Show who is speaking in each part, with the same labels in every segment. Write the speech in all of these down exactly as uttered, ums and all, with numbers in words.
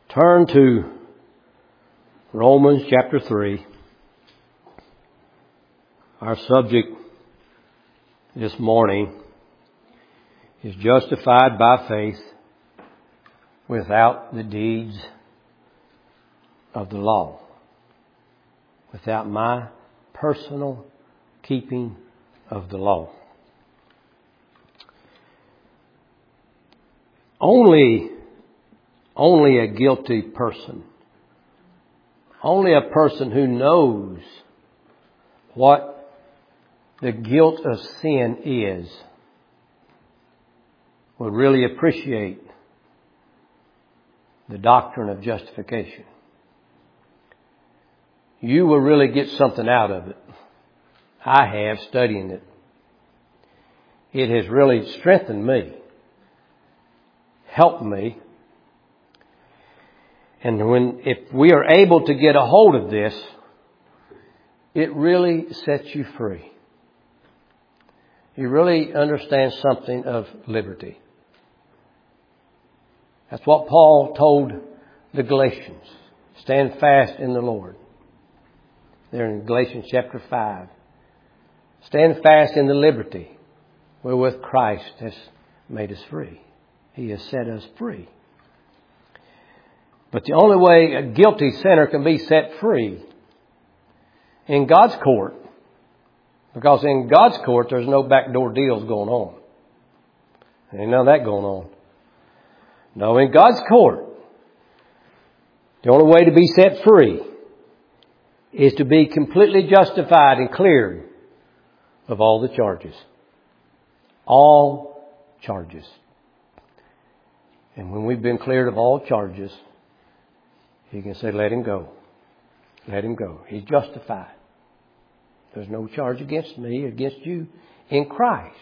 Speaker 1: Turn to Romans chapter three. Our subject this morning is justified by faith without the deeds of the law. Without my personal keeping of the law. Only, only a guilty person, only a person who knows what the guilt of sin is, will really appreciate the doctrine of justification. You will really get something out of it. I have, studying it. It has really strengthened me, helped me. And when, if we are able to get a hold of this, it really sets you free. You really understand something of liberty. That's what Paul told the Galatians. Stand fast in the Lord. There in Galatians chapter five. Stand fast in the liberty wherewith Christ has made us free. He has set us free. But the only way a guilty sinner can be set free in God's court, because in God's court there's no backdoor deals going on. Ain't none of that going on. No, in God's court, the only way to be set free is to be completely justified and cleared of all the charges. All charges. And when we've been cleared of all charges, He can say, let him go. Let him go. He's justified. There's no charge against me, against you, in Christ.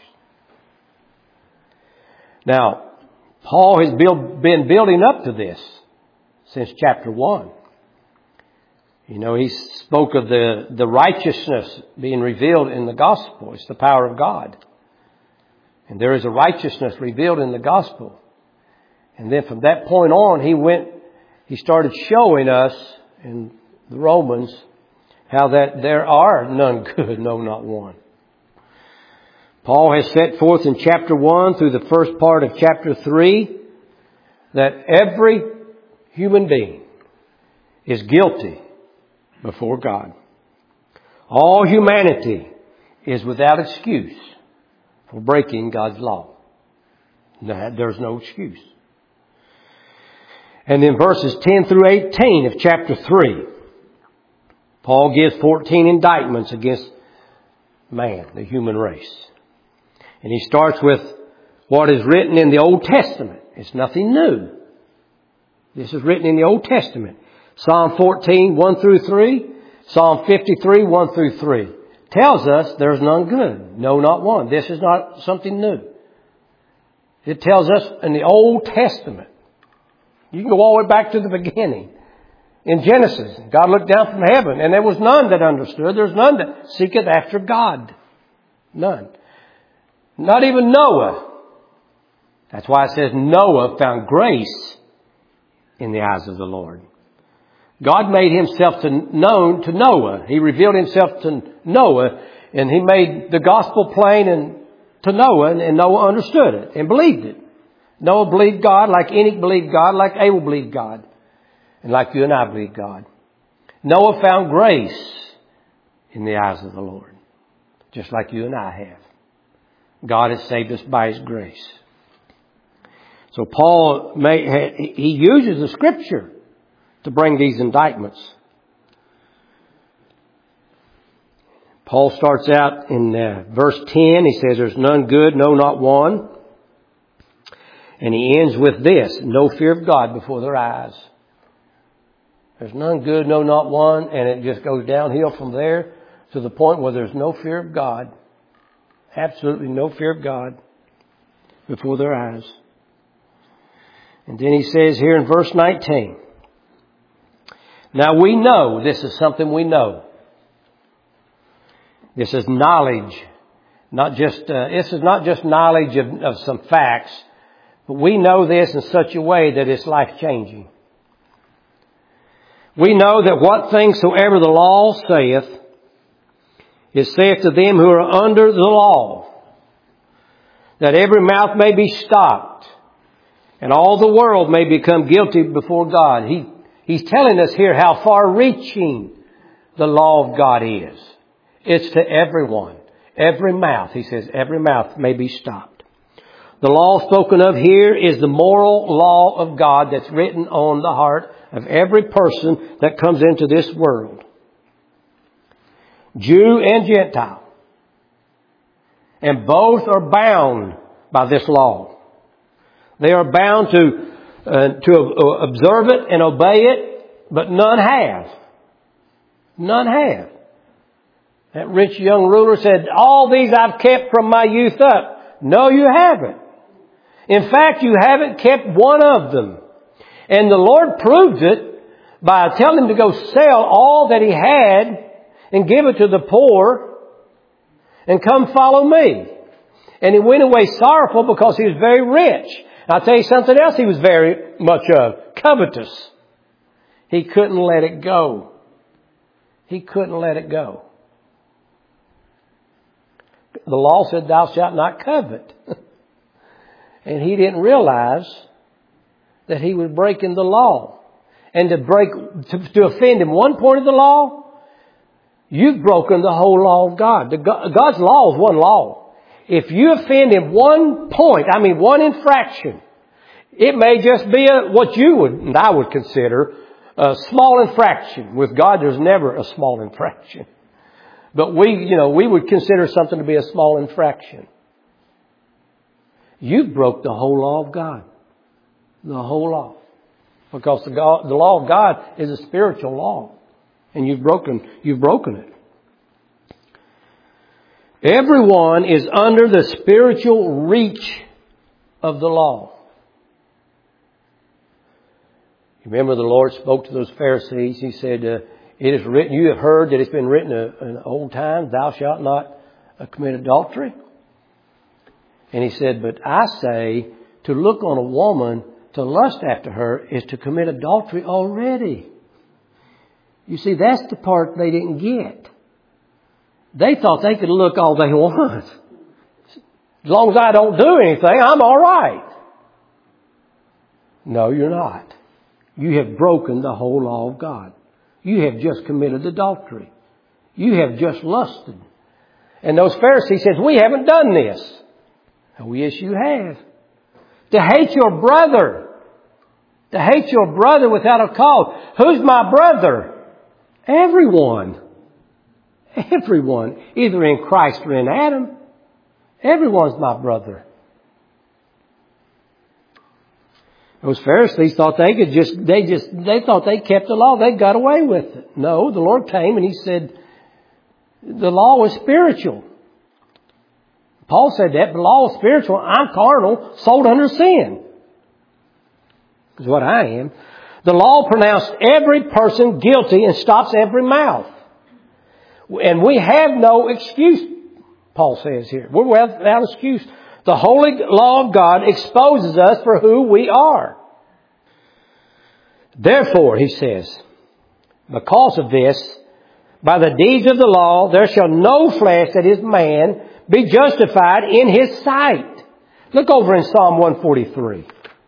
Speaker 1: Now, Paul has build, been building up to this since chapter one. You know, he spoke of the, the righteousness being revealed in the gospel. It's the power of God. And there is a righteousness revealed in the gospel. And then from that point on, he went, he started showing us in the Romans how that there are none good, no, not one. Paul has set forth in chapter one through the first part of chapter three that every human being is guilty before God. All humanity is without excuse for breaking God's law. There's no excuse. And in verses ten through eighteen of chapter three, Paul gives fourteen indictments against man, the human race. And he starts with what is written in the Old Testament. It's nothing new. This is written in the Old Testament. Psalm fourteen, one through three. Psalm fifty-three, one through three. Tells us there's none good. No, not one. This is not something new. It tells us in the Old Testament. You can go all the way back to the beginning. In Genesis, God looked down from heaven, and there was none that understood. There's none that seeketh after God. None. Not even Noah. That's why it says Noah found grace in the eyes of the Lord. God made Himself to known to Noah. He revealed Himself to Noah, and He made the gospel plain and to Noah, and Noah understood it and believed it. Noah believed God like Enoch believed God, like Abel believed God, and like you and I believe God. Noah found grace in the eyes of the Lord, just like you and I have. God has saved us by His grace. So Paul, may, he uses the Scripture to bring these indictments. Paul starts out in uh, verse ten. He says, there's none good, no, not one. And he ends with this, no fear of God before their eyes. There's none good, no, not one. And it just goes downhill from there to the point where there's no fear of God. Absolutely no fear of God before their eyes. And then he says here in verse nineteen, now we know, this is something we know. This is knowledge, not just, uh, this is not just knowledge of, of some facts, but we know this in such a way that it's life changing. We know that what things soever the law saith, it saith to them who are under the law, that every mouth may be stopped, and all the world may become guilty before God. He, he's telling us here how far-reaching the law of God is. It's to everyone. Every mouth, he says, every mouth may be stopped. The law spoken of here is the moral law of God that's written on the heart of every person that comes into this world. Jew and Gentile. And both are bound by this law. They are bound to, uh, to observe it and obey it, but none have. None have. That rich young ruler said, all these I've kept from my youth up. No, you haven't. In fact, you haven't kept one of them. And the Lord proves it by telling him to go sell all that he had and give it to the poor and come follow me. And he went away sorrowful because he was very rich. And I'll tell you something else he was very much of. Covetous. He couldn't let it go. He couldn't let it go. The law said, thou shalt not covet. And he didn't realize that he was breaking the law. And to break, to, to offend in one point of the law, you've broken the whole law of God. The, God's law is one law. If you offend in one point, I mean one infraction, it may just be a, what you would, and I would consider, a small infraction. With God, there's never a small infraction. But we, you know, we would consider something to be a small infraction. You've broke the whole law of God. The whole law. Because the, God, the law of God is a spiritual law. And you've broken, you've broken it. Everyone is under the spiritual reach of the law. You remember the Lord spoke to those Pharisees. He said, uh, it is written, you have heard that it's been written uh, in old times, thou shalt not uh, commit adultery. And he said, but I say, to look on a woman, to lust after her, is to commit adultery already. You see, that's the part they didn't get. They thought they could look all they want. As long as I don't do anything, I'm all right. No, you're not. You have broken the whole law of God. You have just committed adultery. You have just lusted. And those Pharisees said, we haven't done this. Oh, yes, you have. To hate your brother. To hate your brother without a cause. Who's my brother? Everyone. Everyone. Either in Christ or in Adam. Everyone's my brother. Those Pharisees thought they could just, they just, they thought they kept the law. They got away with it. No, the Lord came and He said, the law was spiritual. Paul said that, the law is spiritual. I'm carnal, sold under sin. Is what I am. The law pronounced every person guilty and stops every mouth. And we have no excuse, Paul says here. We're without excuse. The holy law of God exposes us for who we are. Therefore, he says, because of this, by the deeds of the law, there shall no flesh, that is man, be justified in his sight. Look over in Psalm one forty-three.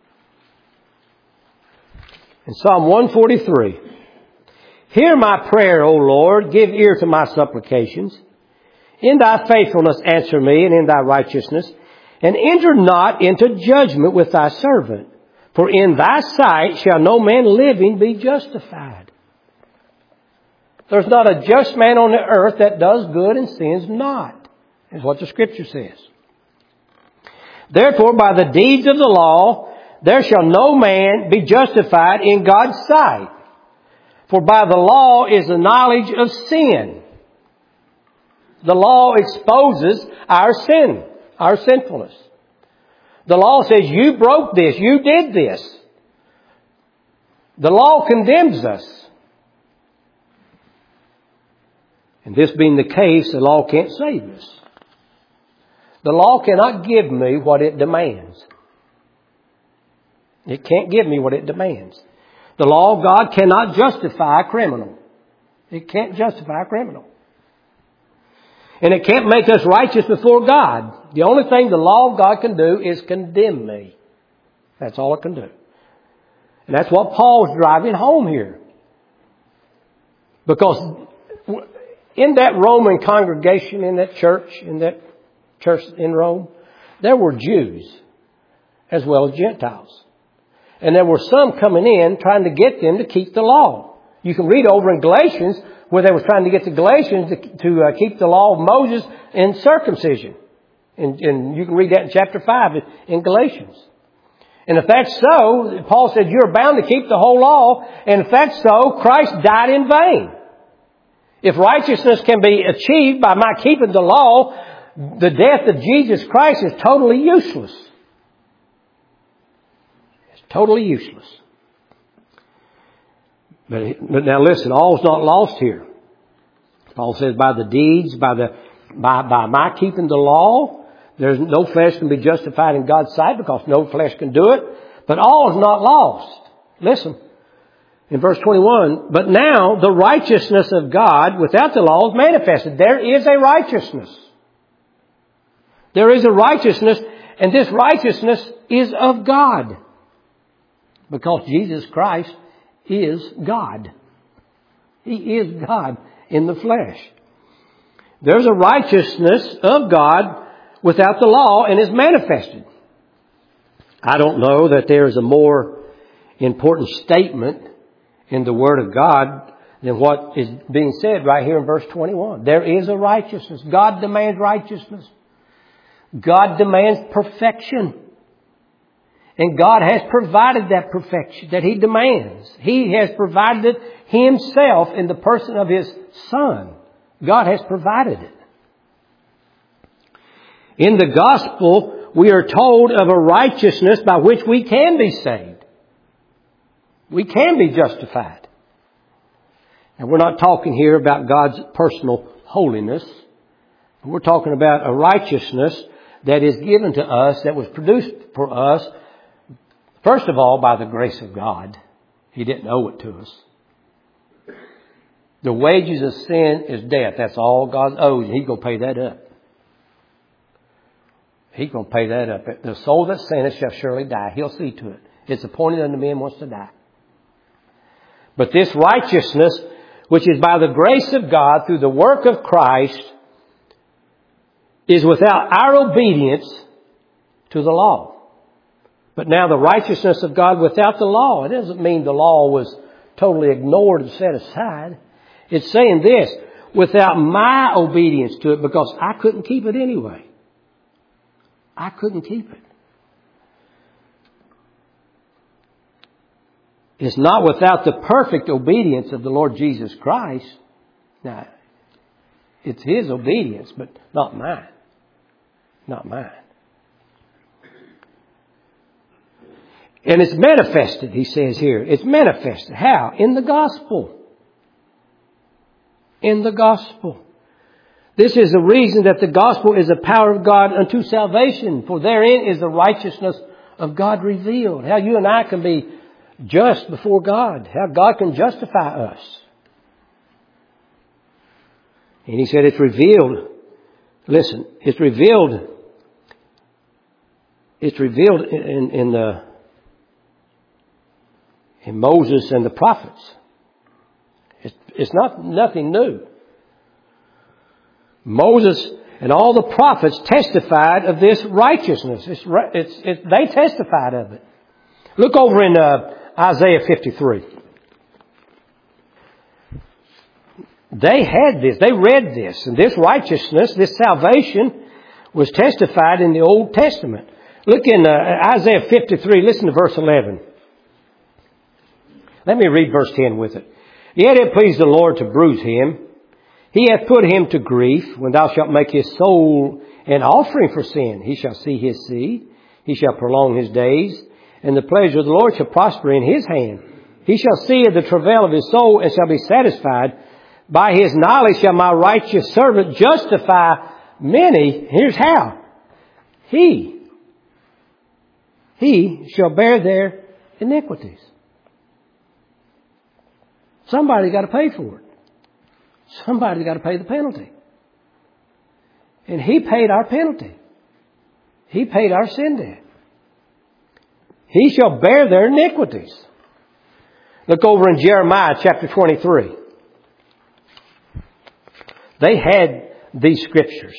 Speaker 1: In Psalm one forty-three. Hear my prayer, O Lord. Give ear to my supplications. In thy faithfulness answer me, and in thy righteousness. And enter not into judgment with thy servant. For in thy sight shall no man living be justified. There's not a just man on the earth that does good and sins not. Is what the Scripture says. Therefore, by the deeds of the law, there shall no man be justified in God's sight. For by the law is the knowledge of sin. The law exposes our sin, our sinfulness. The law says, you broke this, you did this. The law condemns us. And this being the case, the law can't save us. The law cannot give me what it demands. It can't give me what it demands. The law of God cannot justify a criminal. It can't justify a criminal. And it can't make us righteous before God. The only thing the law of God can do is condemn me. That's all it can do. And that's what Paul's driving home here. Because in that Roman congregation, in that church, in that church in Rome, there were Jews as well as Gentiles. And there were some coming in trying to get them to keep the law. You can read over in Galatians where they were trying to get the Galatians to, to uh, keep the law of Moses in circumcision. And, and you can read that in chapter five in Galatians. And if that's so, Paul said you're bound to keep the whole law. And if that's so, Christ died in vain. If righteousness can be achieved by my keeping the law, the death of Jesus Christ is totally useless. It's totally useless. But, but now listen, all's not lost here. Paul says by the deeds, by the by by my keeping the law, there's no flesh can be justified in God's sight because no flesh can do it. But all is not lost. Listen. In verse twenty-one, but now the righteousness of God without the law is manifested. There is a righteousness. There is a righteousness, and this righteousness is of God. Because Jesus Christ is God. He is God in the flesh. There's a righteousness of God without the law and is manifested. I don't know that there is a more important statement in the Word of God than what is being said right here in verse twenty-one. There is a righteousness. God demands righteousness. God demands perfection. And God has provided that perfection that He demands. He has provided it Himself in the person of His Son. God has provided it. In the gospel, we are told of a righteousness by which we can be saved. We can be justified. And we're not talking here about God's personal holiness. We're talking about a righteousness that is given to us, that was produced for us, first of all, by the grace of God. He didn't owe it to us. The wages of sin is death. That's all God owes. He's going to pay that up. He's going to pay that up. The soul that sinneth shall surely die. He'll see to it. It's appointed unto men once to die. But this righteousness, which is by the grace of God through the work of Christ, is without our obedience to the law. But now the righteousness of God without the law, it doesn't mean the law was totally ignored and set aside. It's saying this, without my obedience to it, because I couldn't keep it anyway. I couldn't keep it. It's not without the perfect obedience of the Lord Jesus Christ. Now, it's His obedience, but not mine. Not mine. And it's manifested, he says here. It's manifested. How? In the gospel. In the gospel. This is the reason that the gospel is the power of God unto salvation. For therein is the righteousness of God revealed. How you and I can be just before God. How God can justify us. And he said it's revealed. Listen, it's revealed. It's revealed in, in the in Moses and the prophets. It's, it's not nothing new. Moses and all the prophets testified of this righteousness. It's, it's, it, they testified of it. Look over in uh, Isaiah fifty-three. They had this. They read this. And this righteousness, this salvation, was testified in the Old Testament. Look in uh, Isaiah fifty-three. Listen to verse eleven. Let me read verse ten with it. Yet it pleased the Lord to bruise him. He hath put him to grief. When thou shalt make his soul an offering for sin, he shall see his seed. He shall prolong his days. And the pleasure of the Lord shall prosper in his hand. He shall see the travail of his soul and shall be satisfied. By his knowledge shall my righteous servant justify many. Here's how. He, he shall bear their iniquities. Somebody's got to pay for it. Somebody's got to pay the penalty. And He paid our penalty. He paid our sin debt. He shall bear their iniquities. Look over in Jeremiah chapter twenty-three. They had these scriptures.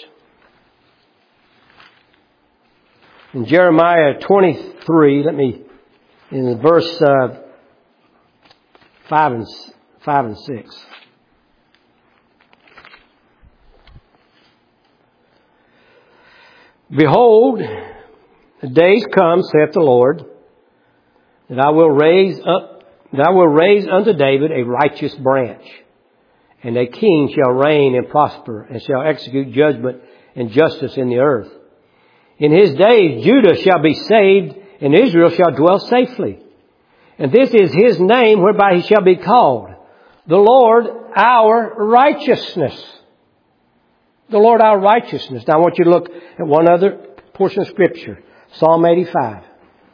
Speaker 1: In Jeremiah twenty-three, let me, in verse uh, five and five and six. Behold, the days come, saith the Lord, that I will raise up, that I will raise unto David a righteous branch, and a king shall reign and prosper, and shall execute judgment and justice in the earth. In his days Judah shall be saved, and Israel shall dwell safely. And this is his name whereby he shall be called, the Lord our righteousness. The Lord our righteousness. Now I want you to look at one other portion of Scripture. Psalm eighty-five.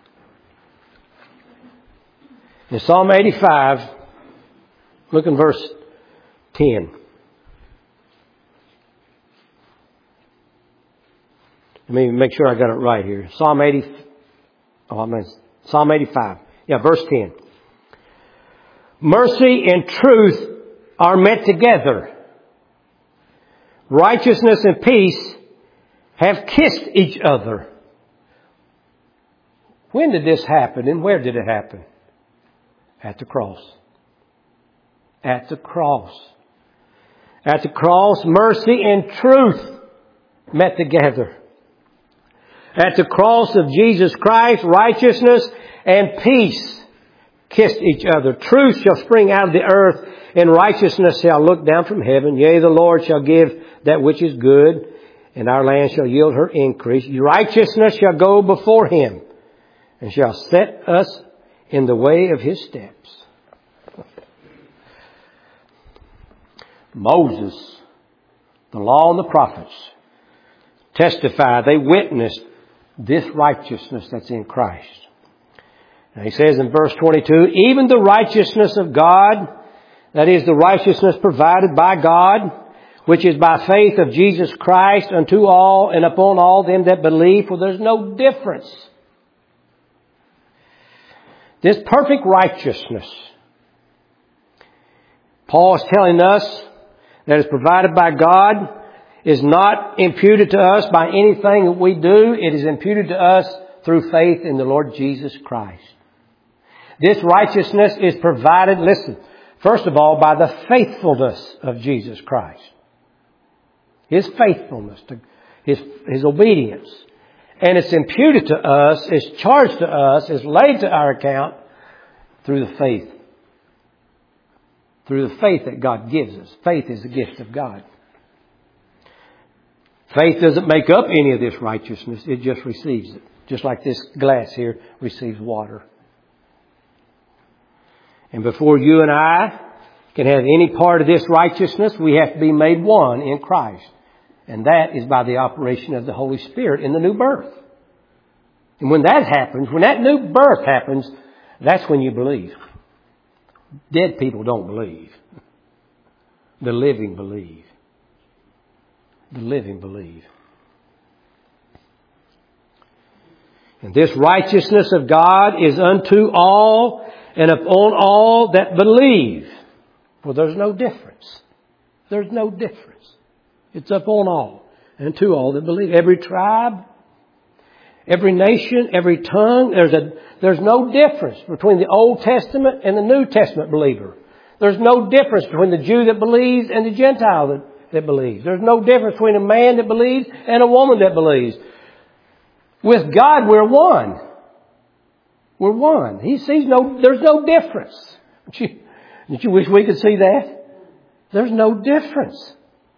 Speaker 1: In Psalm eighty-five, look in verse ten. Let me make sure I got it right here. Psalm eighty. Oh, I mean Psalm eighty-five. Yeah, verse ten. Mercy and truth are met together. Righteousness and peace have kissed each other. When did this happen and where did it happen? At the cross. At the cross. At the cross, mercy and truth met together. At the cross of Jesus Christ, righteousness and peace kissed each other. Truth shall spring out of the earth, and righteousness shall look down from heaven. Yea, the Lord shall give that which is good, and our land shall yield her increase. Righteousness shall go before Him, and shall set us in the way of His steps. Moses, the law and the prophets testify, they witnessed this righteousness that's in Christ. Now he says in verse twenty-two, even the righteousness of God, that is the righteousness provided by God, which is by faith of Jesus Christ unto all and upon all them that believe, for there's no difference. This perfect righteousness, Paul is telling us, that is provided by God, is not imputed to us by anything that we do. It is imputed to us through faith in the Lord Jesus Christ. This righteousness is provided, listen, first of all, by the faithfulness of Jesus Christ. His faithfulness, to His, His obedience. And it's imputed to us, it's charged to us, it's laid to our account through the faith. Through the faith that God gives us. Faith is the gift of God. Faith doesn't make up any of this righteousness. It just receives it. Just like this glass here receives water. And before you and I can have any part of this righteousness, we have to be made one in Christ. And that is by the operation of the Holy Spirit in the new birth. And when that happens, when that new birth happens, that's when you believe. Dead people don't believe. The living believe. The living believe. And this righteousness of God is unto all and upon all that believe. For there's no difference. There's no difference. It's upon all and to all that believe. Every tribe, every nation, every tongue. There's a there's no difference between the Old Testament and the New Testament believer. There's no difference between the Jew that believes and the Gentile that, that believes. There's no difference between a man that believes and a woman that believes. With God, we're one. We're one. He sees no, there's no difference. Don't you, don't you wish we could see that? There's no difference.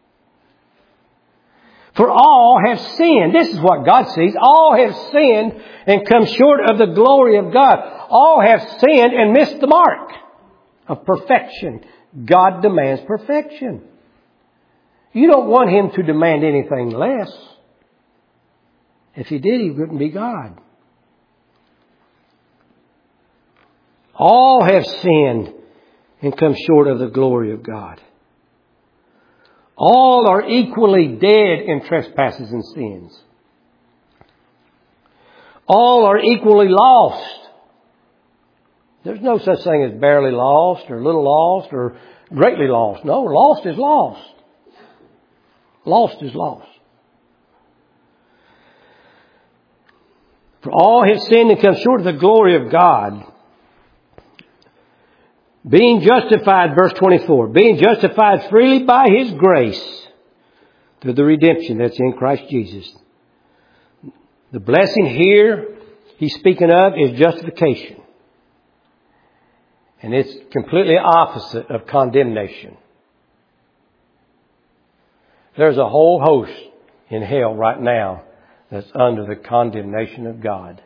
Speaker 1: For all have sinned. This is what God sees. All have sinned and come short of the glory of God. All have sinned and missed the mark of perfection. God demands perfection. You don't want Him to demand anything less. If He did, He wouldn't be God. All have sinned and come short of the glory of God. All are equally dead in trespasses and sins. All are equally lost. There's no such thing as barely lost or little lost or greatly lost. No, lost is lost. Lost is lost. For all have sinned and come short of the glory of God. Being justified, verse twenty-four, being justified freely by His grace through the redemption that's in Christ Jesus. The blessing here he's speaking of is justification. And it's completely opposite of condemnation. There's a whole host in hell right now that's under the condemnation of God.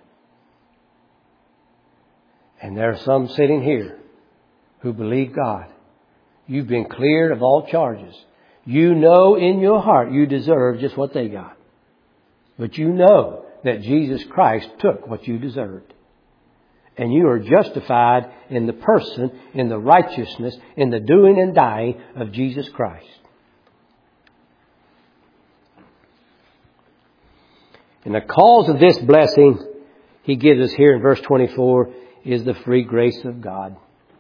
Speaker 1: And there are some sitting here who believe God. You've been cleared of all charges. You know in your heart you deserve just what they got. But you know that Jesus Christ took what you deserved. And you are justified in the person, in the righteousness, in the doing and dying of Jesus Christ. And the cause of this blessing he gives us here in verse twenty-four is the free grace of God.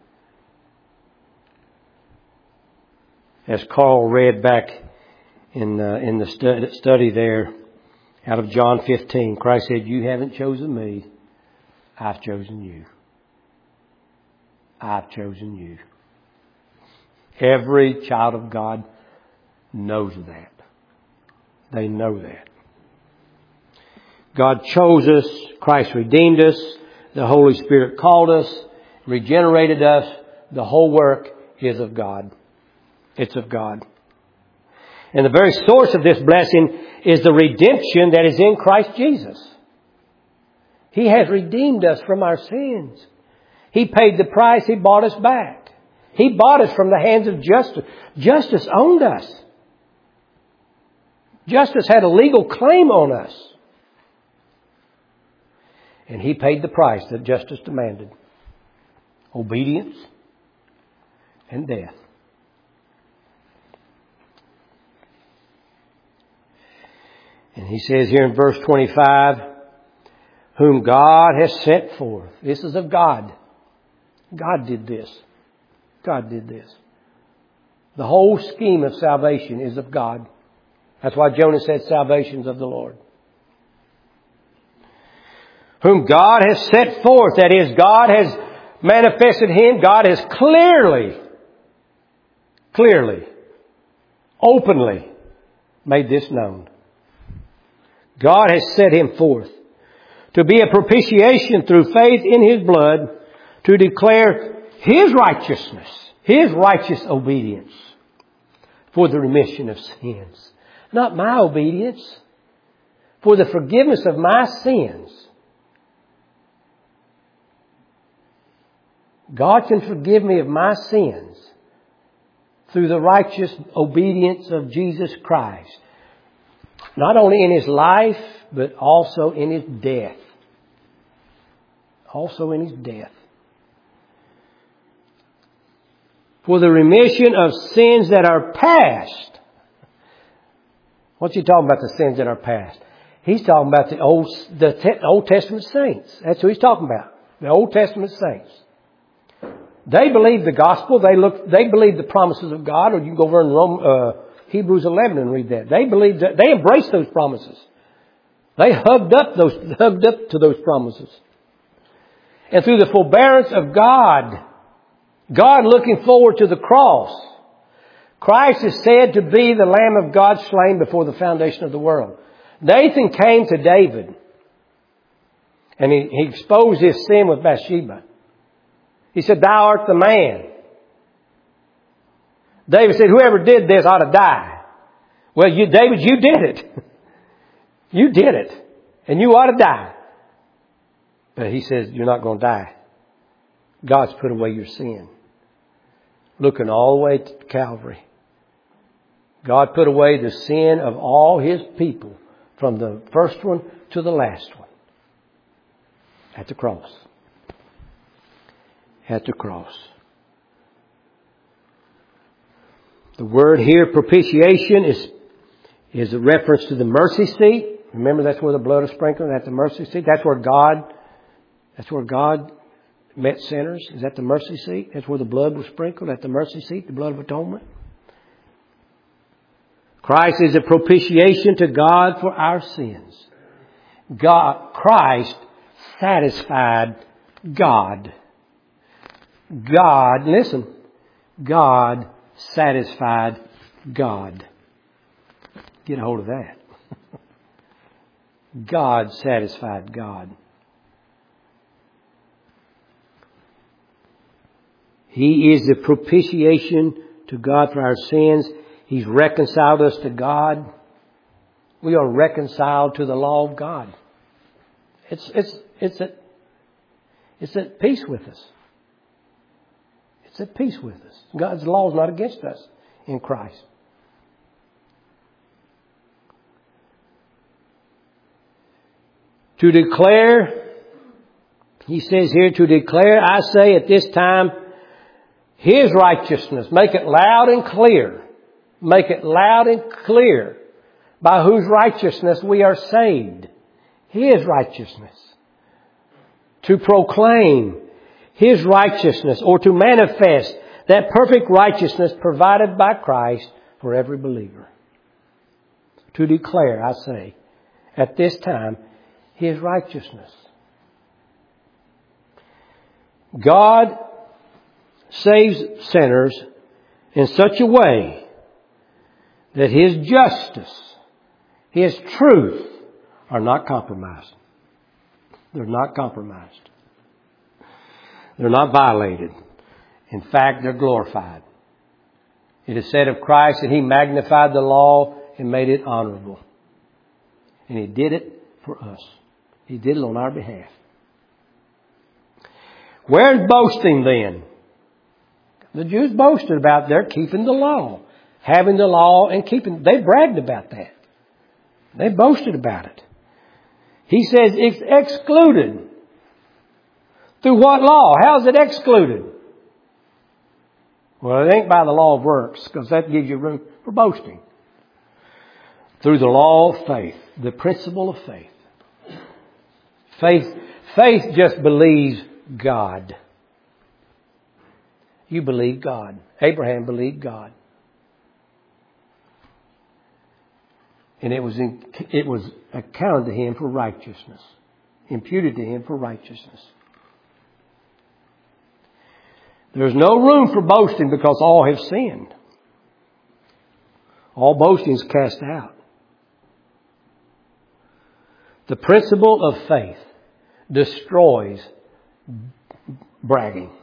Speaker 1: As Carl read back in uh, in the stu- study there out of John fifteen, Christ said, "You haven't chosen me, I've chosen you. I've chosen you." Every child of God knows that. They know that. God chose us. Christ redeemed us. The Holy Spirit called us, regenerated us. The whole work is of God. It's of God. And the very source of this blessing is the redemption that is in Christ Jesus. He has redeemed us from our sins. He paid the price. He bought us back. He bought us from the hands of justice. Justice owned us. Justice had a legal claim on us. And He paid the price that justice demanded. Obedience and death. And He says here in verse twenty-five, whom God has sent forth. This is of God. God did this. God did this. The whole scheme of salvation is of God. That's why Jonah said salvation's of the Lord. Whom God has set forth. That is, God has manifested Him. God has clearly, clearly, openly made this known. God has set Him forth to be a propitiation through faith in His blood, to declare His righteousness, His righteous obedience for the remission of sins. Not my obedience, for the forgiveness of my sins. God can forgive me of my sins through the righteous obedience of Jesus Christ. Not only in His life, but also in His death. Also in His death. For the remission of sins that are past. What's He talking about, the sins that are past? He's talking about the Old, the te- Old Testament saints. That's who He's talking about. The Old Testament saints. They believed the gospel. They looked, they believed the promises of God. Or you can go over in Rome, uh, Hebrews eleven and read that. They believed that, they embraced those promises. They hugged up those, hugged up to those promises. And through the forbearance of God, God looking forward to the cross, Christ is said to be the Lamb of God slain before the foundation of the world. Nathan came to David and he, he exposed his sin with Bathsheba. He said, "Thou art the man." David said, "Whoever did this ought to die." Well, you, David, you did it. You did it. And you ought to die. But he says, you're not going to die. God's put away your sin. Looking all the way to Calvary. God put away the sin of all His people from the first one to the last one. At the cross. At the cross. The word here, propitiation, is, is a reference to the mercy seat. Remember, that's where the blood is sprinkled, at the mercy seat. That's where God, that's where God met sinners. Is that the mercy seat? That's where the blood was sprinkled, at the mercy seat, the blood of atonement. Christ is a propitiation to God for our sins. God, Christ satisfied God. God, listen, God satisfied God. Get a hold of that. God satisfied God. He is the propitiation to God for our sins. He's reconciled us to God. We are reconciled to the law of God. It's, it's, it's at, it's at peace with us. It's at peace with us. God's law is not against us in Christ. To declare, he says here, to declare, I say at this time, His righteousness. Make it loud and clear. Make it loud and clear. By whose righteousness we are saved. His righteousness. To proclaim His righteousness, or to manifest that perfect righteousness provided by Christ for every believer. To declare, I say, at this time, His righteousness. God saves sinners in such a way that His justice, His truth are not compromised. They're not compromised. They're not violated. In fact, they're glorified. It is said of Christ that He magnified the law and made it honorable. And He did it for us. He did it on our behalf. Where's boasting then? The Jews boasted about their keeping the law. Having the law and keeping. They bragged about that. They boasted about it. He says it's excluded. Through what law? How is it excluded? Well, it ain't by the law of works, because that gives you room for boasting. Through the law of faith. The principle of faith. Faith, faith just believes God. You believe God. Abraham believed God. And it was in, it was accounted to him for righteousness. Imputed to him for righteousness. There's no room for boasting because all have sinned. All boasting is cast out. The principle of faith destroys bragging.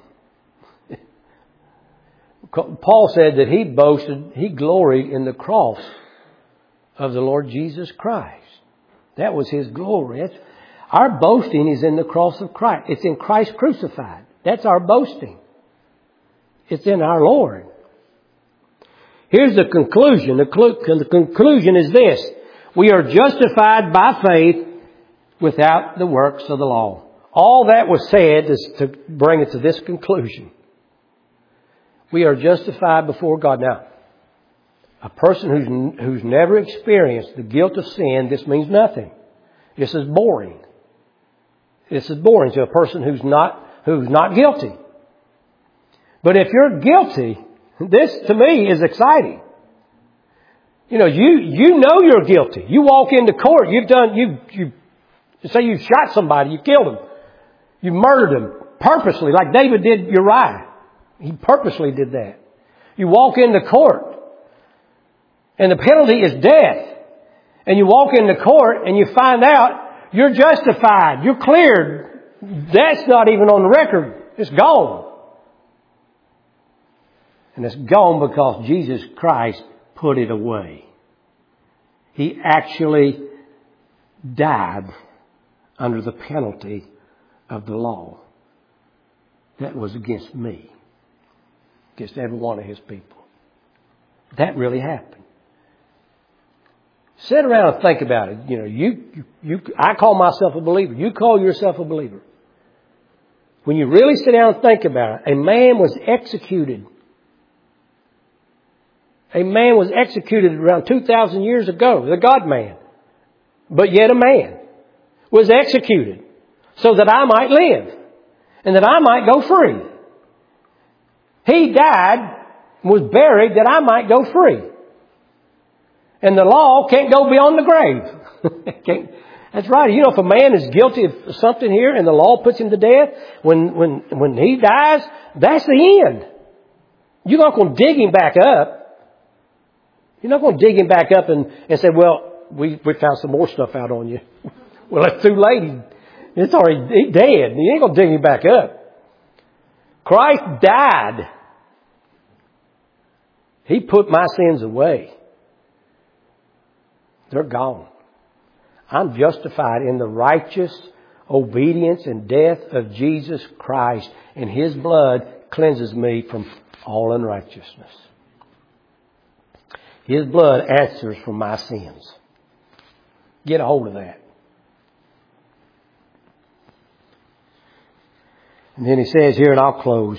Speaker 1: Paul said that he boasted, he gloried in the cross of the Lord Jesus Christ. That was his glory. That's, our boasting is in the cross of Christ. It's in Christ crucified. That's our boasting. It's in our Lord. Here's the conclusion. The, cl- the conclusion is this. We are justified by faith without the works of the law. All that was said is to bring it to this conclusion. We are justified before God. Now, a person who's, who's never experienced the guilt of sin, this means nothing. This is boring. This is boring to a person who's not, who's not guilty. But if you're guilty, this to me is exciting. You know, you, you know you're guilty. You walk into court, you've done, you, you, say you shot somebody, you killed him. You murdered him purposely, like David did Uriah. He purposely did that. You walk into court, and the penalty is death. And you walk into court, and you find out you're justified. You're cleared. That's not even on the record. It's gone. And it's gone because Jesus Christ put it away. He actually died under the penalty of the law that was against me, against every one of His people. That really happened. Sit around and think about it. You know, you, you, you, I call myself a believer. You call yourself a believer. When you really sit down and think about it, a man was executed A man was executed around two thousand years ago, the God-man. But yet a man was executed so that I might live and that I might go free. He died, was buried that I might go free. And the law can't go beyond the grave. Can't, that's right. You know, if a man is guilty of something here and the law puts him to death, when, when, when he dies, that's the end. You're not going to dig him back up. You're not going to dig him back up and, and say, well, we, we found some more stuff out on you. Well, it's too late. It's already he's dead. You ain't going to dig him back up. Christ died. He put my sins away. They're gone. I'm justified in the righteous obedience and death of Jesus Christ. And His blood cleanses me from all unrighteousness. His blood answers for my sins. Get a hold of that. And then he says here, and I'll close.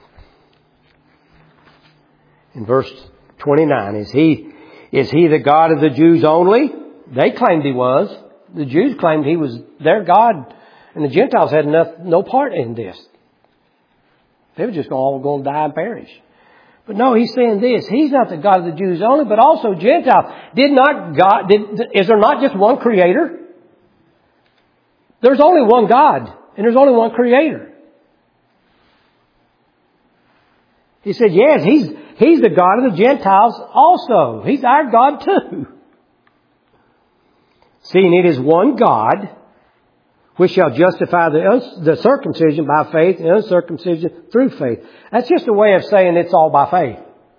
Speaker 1: In verse twenty-nine, is he, is he the God of the Jews only? They claimed He was. The Jews claimed He was their God, and the Gentiles had no, no part in this. They were just all going to die and perish. But no, He's saying this. He's not the God of the Jews only, but also Gentiles. Did not God, did, is there not just one Creator? There's only one God, and there's only one Creator. He said, yes, He's, He's the God of the Gentiles also. He's our God too. Seeing it is one God, which shall justify the, the circumcision by faith and uncircumcision through faith. That's just a way of saying it's all by faith.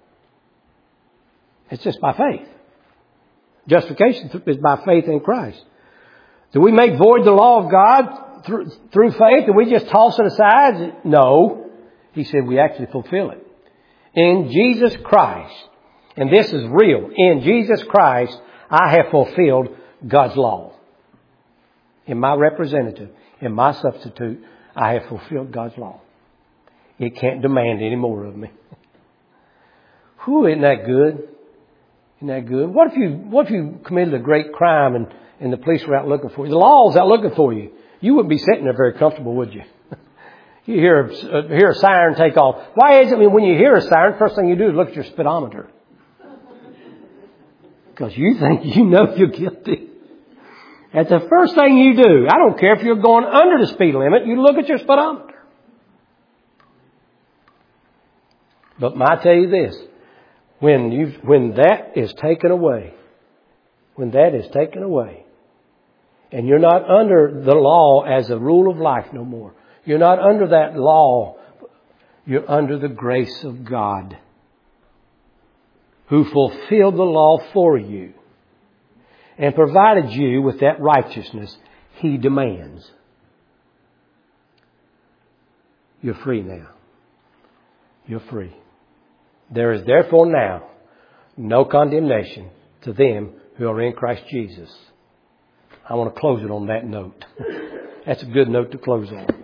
Speaker 1: It's just by faith. Justification is by faith in Christ. Do we make void the law of God through, through faith and we just toss it aside? No. He said we actually fulfill it. In Jesus Christ, and this is real, in Jesus Christ, I have fulfilled God's law. In my representative, in my substitute, I have fulfilled God's law. It can't demand any more of me. Whew, isn't that good? Isn't that good? What if you, what if you committed a great crime and, and the police were out looking for you? The law is out looking for you. You wouldn't be sitting there very comfortable, would you? You hear a, hear a siren take off. Why is it when you hear a siren, first thing you do is look at your speedometer? Because you think you know you're guilty. That's the first thing you do. I don't care if you're going under the speed limit. You look at your speedometer. But I tell you this. When you when that is taken away, when that is taken away, and you're not under the law as a rule of life no more. You're not under that law. You're under the grace of God, who fulfilled the law for you and provided you with that righteousness He demands. You're free now. You're free. There is therefore now no condemnation to them who are in Christ Jesus. I want to close it on that note. That's a good note to close on.